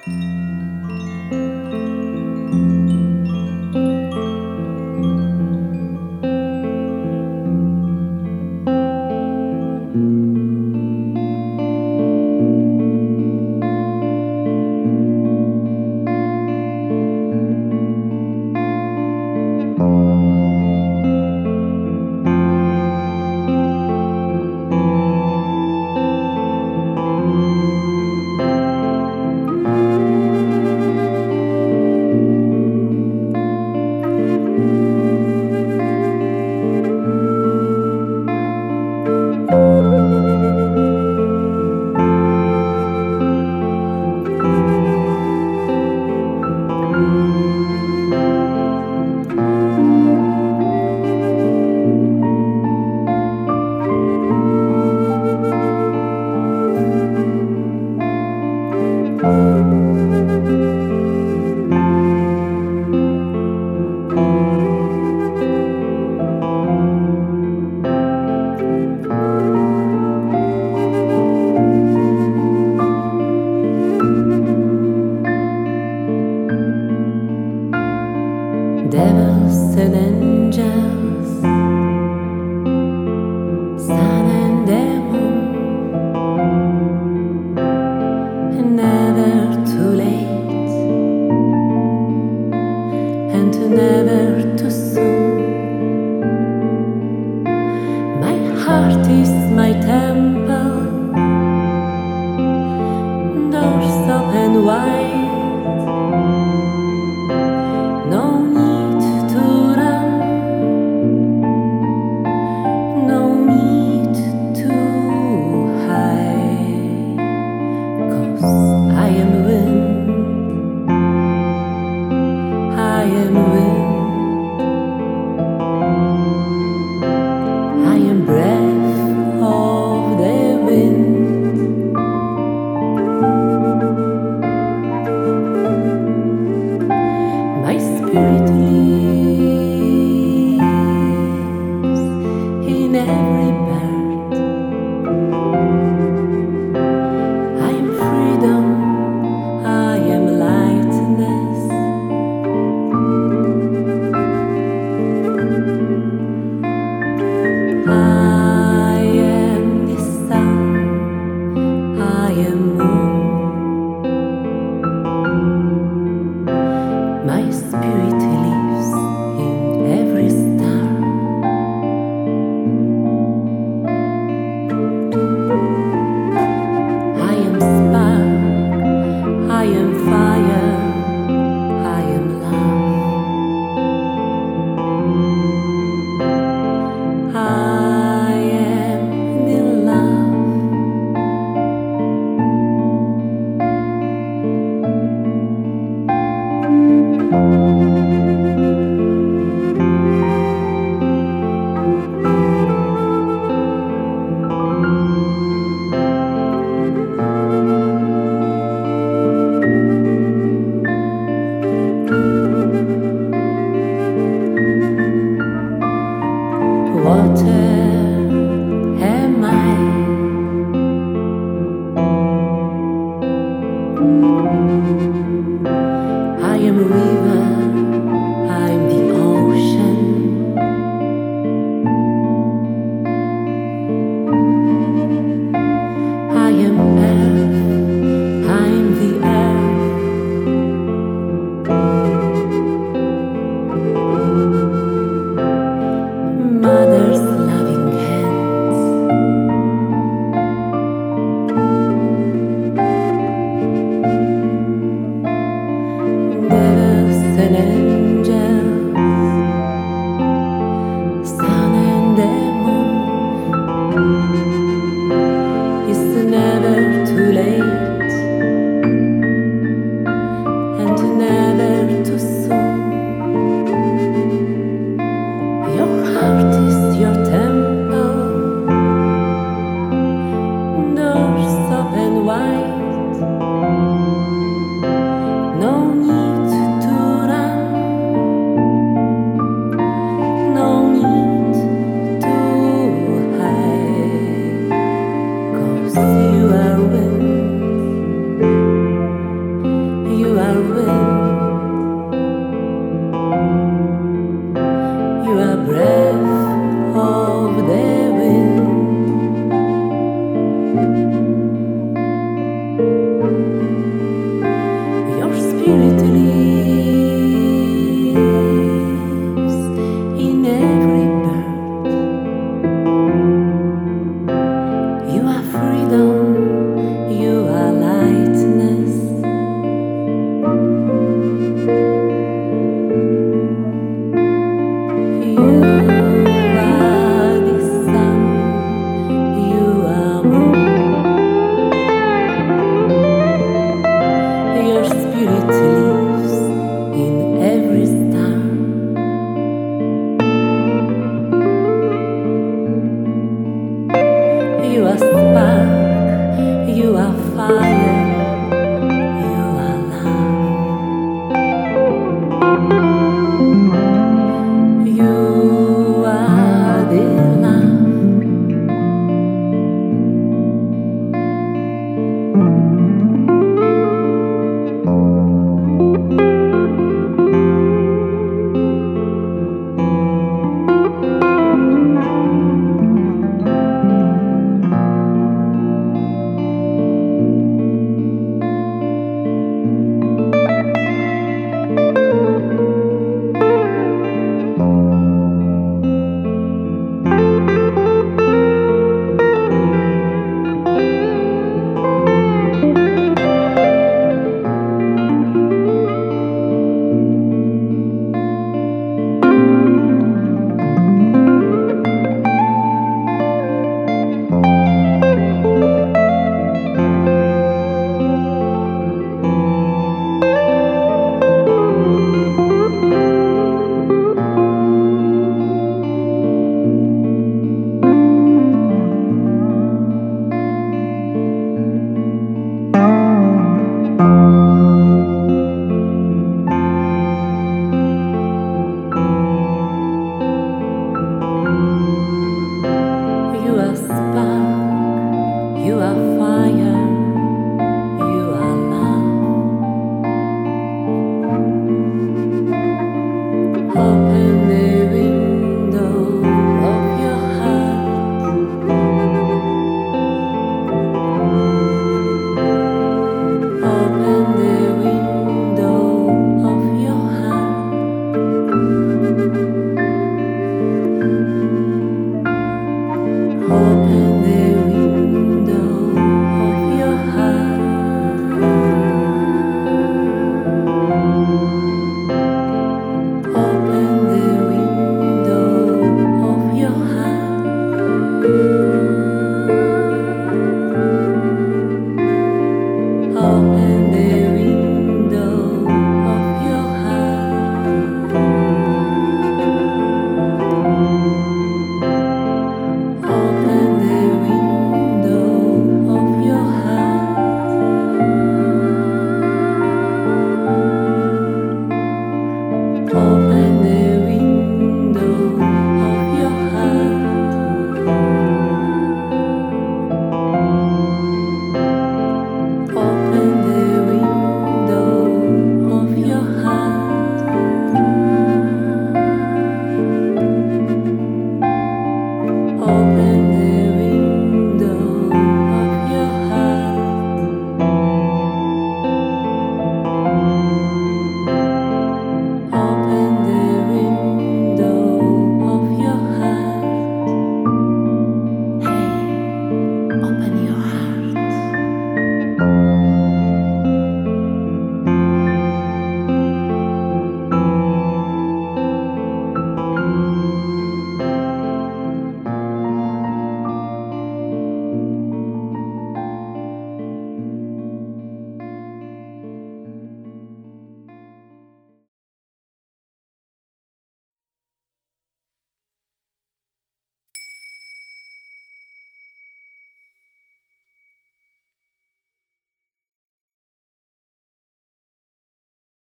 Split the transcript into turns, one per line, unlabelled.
Devils and angels, sun and demon, never too late and never too soon. My heart is my temple, doors open wide. No need to run, no need to hide, 'cause I am wind, I am wind, I am breath of the wind. My spirit lives in every bird. I am freedom, I am lightness. I am the sun, I am moon. My spirit lives in every star. I am spark, I am fire, I am love. I am the love. Water am I, I am a river, I'm the ocean. I am earth, I'm the earth. Mother's loving hands, devils and spirit lives in every bird. You are freedom, you are lightness. You are the sun, you are moon. Your spirit